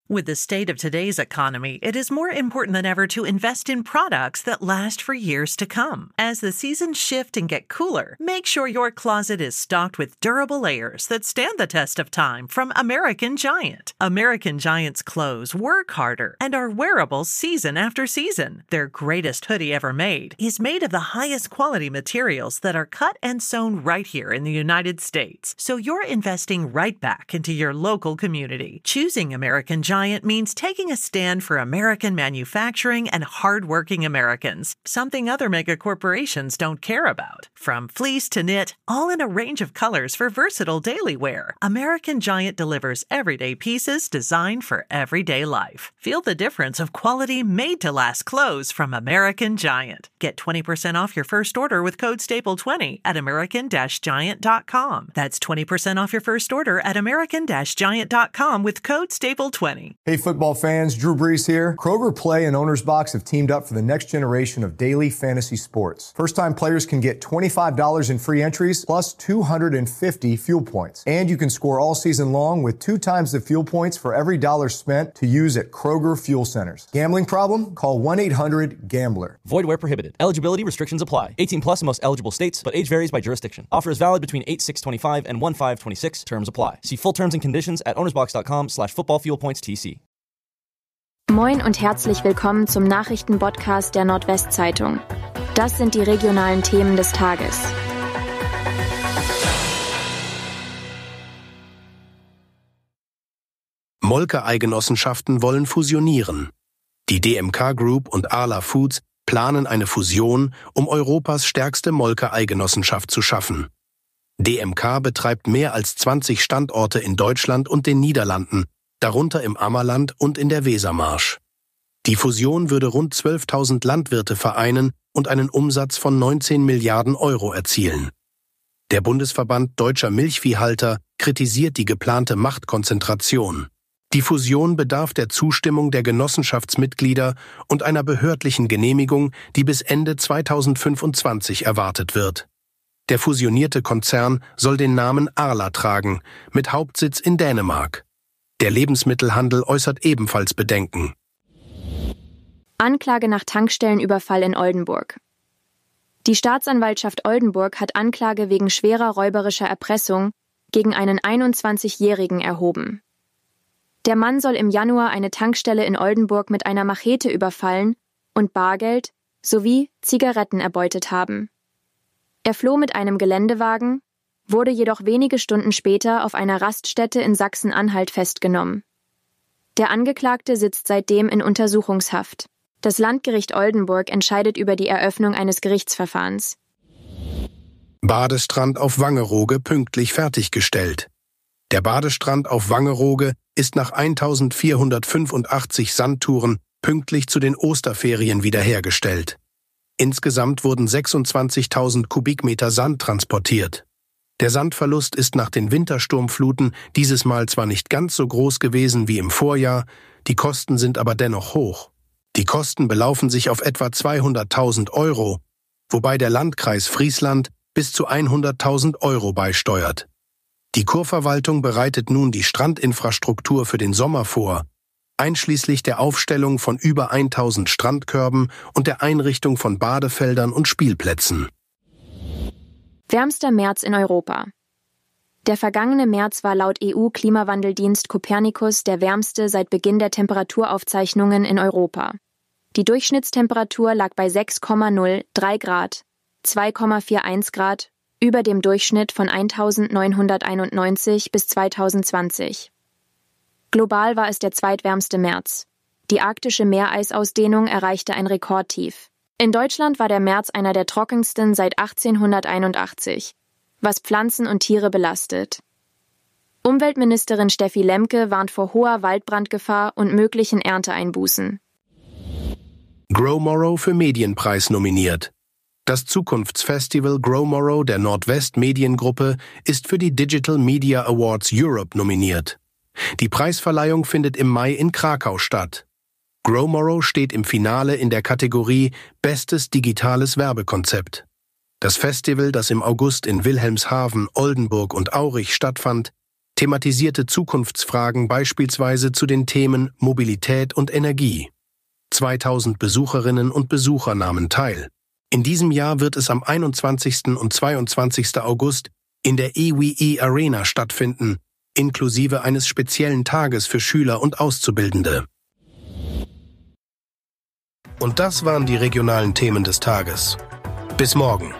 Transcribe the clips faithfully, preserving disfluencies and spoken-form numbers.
With the state of today's economy, it is more important than ever to invest in products that last for years to come. As the seasons shift and get cooler, make sure your closet is stocked with durable layers that stand the test of time from American Giant. American Giant's clothes work harder and are wearable season after season. Their greatest hoodie ever made is made of the highest quality materials that are cut and sewn right here in the United States. So you're investing right back into your local community. Choosing American Giant means taking a stand for American manufacturing and hardworking Americans, something other mega corporations don't care about. From fleece to knit, all in a range of colors for versatile daily wear, American Giant delivers everyday pieces designed for everyday life. Feel the difference of quality made-to-last clothes from American Giant. Get twenty percent off your first order with code staple twenty at american giant dot com. That's twenty percent off your first order at american giant dot com with code staple twenty. Hey football fans, Drew Brees here. Kroger Play and Owner's Box have teamed up for the next generation of daily fantasy sports. First-time players can get twenty-five dollars in free entries plus two hundred fifty fuel points. And you can score all season long with two times the fuel points for every dollar spent to use at Kroger Fuel Centers. Gambling problem? Call one eight hundred gambler. Void where prohibited. Eligibility restrictions apply. eighteen plus in most eligible states, but age varies by jurisdiction. Offer is valid between eight six twenty-five and one five twenty-six. Terms apply. See full terms and conditions at ownersbox.com slash footballfuelpointstc. Moin und herzlich willkommen zum Nachrichtenpodcast der Nordwestzeitung. Das sind die regionalen Themen des Tages. Molkeeigenossenschaften wollen fusionieren. Die D M K Group und Arla Foods planen eine Fusion, um Europas stärkste Molkeeigenossenschaft zu schaffen. D M K betreibt mehr als zwanzig Standorte in Deutschland und den Niederlanden, darunter im Ammerland und in der Wesermarsch. Die Fusion würde rund zwölftausend Landwirte vereinen und einen Umsatz von neunzehn Milliarden Euro erzielen. Der Bundesverband Deutscher Milchviehhalter kritisiert die geplante Machtkonzentration. Die Fusion bedarf der Zustimmung der Genossenschaftsmitglieder und einer behördlichen Genehmigung, die bis Ende zweitausendfünfundzwanzig erwartet wird. Der fusionierte Konzern soll den Namen Arla tragen, mit Hauptsitz in Dänemark. Der Lebensmittelhandel äußert ebenfalls Bedenken. Anklage nach Tankstellenüberfall in Oldenburg. Die Staatsanwaltschaft Oldenburg hat Anklage wegen schwerer räuberischer Erpressung gegen einen einundzwanzigjährigen erhoben. Der Mann soll im Januar eine Tankstelle in Oldenburg mit einer Machete überfallen und Bargeld sowie Zigaretten erbeutet haben. Er floh mit einem Geländewagen, wurde jedoch wenige Stunden später auf einer Raststätte in Sachsen-Anhalt festgenommen. Der Angeklagte sitzt seitdem in Untersuchungshaft. Das Landgericht Oldenburg entscheidet über die Eröffnung eines Gerichtsverfahrens. Badestrand auf Wangerooge pünktlich fertiggestellt. Der Badestrand auf Wangerooge ist nach eintausendvierhundertfünfundachtzig Sandtouren pünktlich zu den Osterferien wiederhergestellt. Insgesamt wurden sechsundzwanzigtausend Kubikmeter Sand transportiert. Der Sandverlust ist nach den Wintersturmfluten dieses Mal zwar nicht ganz so groß gewesen wie im Vorjahr, die Kosten sind aber dennoch hoch. Die Kosten belaufen sich auf etwa zweihunderttausend Euro, wobei der Landkreis Friesland bis zu hunderttausend Euro beisteuert. Die Kurverwaltung bereitet nun die Strandinfrastruktur für den Sommer vor, einschließlich der Aufstellung von über tausend Strandkörben und der Einrichtung von Badefeldern und Spielplätzen. Wärmster März in Europa. Der vergangene März war laut E U-Klimawandeldienst Copernicus der wärmste seit Beginn der Temperaturaufzeichnungen in Europa. Die Durchschnittstemperatur lag bei sechs Komma null drei Grad, zwei Komma einundvierzig Grad, über dem Durchschnitt von eintausendneunhunderteinundneunzig bis zweitausendzwanzig. Global war es der zweitwärmste März. Die arktische Meereisausdehnung erreichte ein Rekordtief. In Deutschland war der März einer der trockensten seit achtzehnhunderteinundachtzig, was Pflanzen und Tiere belastet. Umweltministerin Steffi Lemke warnt vor hoher Waldbrandgefahr und möglichen Ernteeinbußen. Growmorrow für Medienpreis nominiert. Das Zukunftsfestival Growmorrow der Nordwest Mediengruppe ist für die Digital Media Awards Europe nominiert. Die Preisverleihung findet im Mai in Krakau statt. Growmorrow steht im Finale in der Kategorie Bestes digitales Werbekonzept. Das Festival, das im August in Wilhelmshaven, Oldenburg und Aurich stattfand, thematisierte Zukunftsfragen beispielsweise zu den Themen Mobilität und Energie. zweitausend Besucherinnen und Besucher nahmen teil. In diesem Jahr wird es am einundzwanzigsten und zweiundzwanzigsten August in der E W E Arena stattfinden, inklusive eines speziellen Tages für Schüler und Auszubildende. Und das waren die regionalen Themen des Tages. Bis morgen.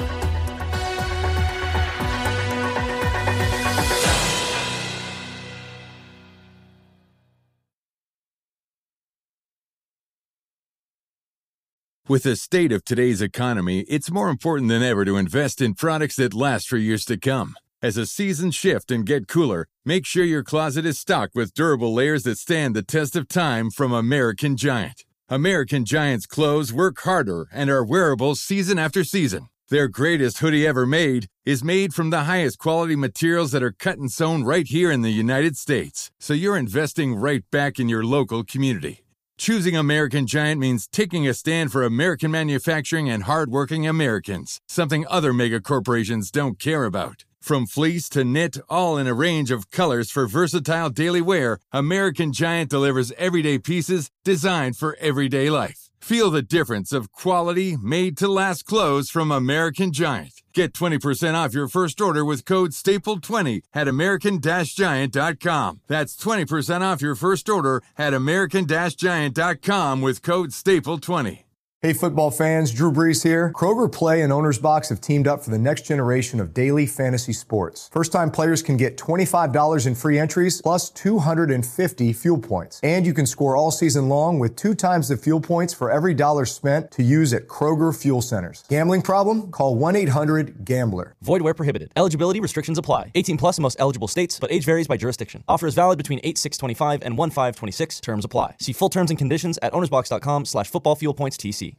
With the state of today's economy, it's more important than ever to invest in products that last for years to come. As the seasons shift and get cooler, make sure your closet is stocked with durable layers that stand the test of time from American Giant. American Giant's clothes work harder and are wearable season after season. Their greatest hoodie ever made is made from the highest quality materials that are cut and sewn right here in the United States. So you're investing right back in your local community. Choosing American Giant means taking a stand for American manufacturing and hardworking Americans, something other mega corporations don't care about. From fleece to knit, all in a range of colors for versatile daily wear, American Giant delivers everyday pieces designed for everyday life. Feel the difference of quality, made-to-last clothes from American Giant. Get twenty percent off your first order with code staple twenty at american giant dot com. That's twenty percent off your first order at american giant dot com with code staple twenty. Hey football fans, Drew Brees here. Kroger Play and Owner's Box have teamed up for the next generation of daily fantasy sports. First-time players can get twenty-five dollars in free entries plus two hundred fifty fuel points. And you can score all season long with two times the fuel points for every dollar spent to use at Kroger Fuel Centers. Gambling problem? Call one eight hundred gambler. Void where prohibited. Eligibility restrictions apply. eighteen plus in most eligible states, but age varies by jurisdiction. Offer is valid between eight six twenty-five and one five twenty-six. Terms apply. See full terms and conditions at ownersbox dot com slash football fuel points T C.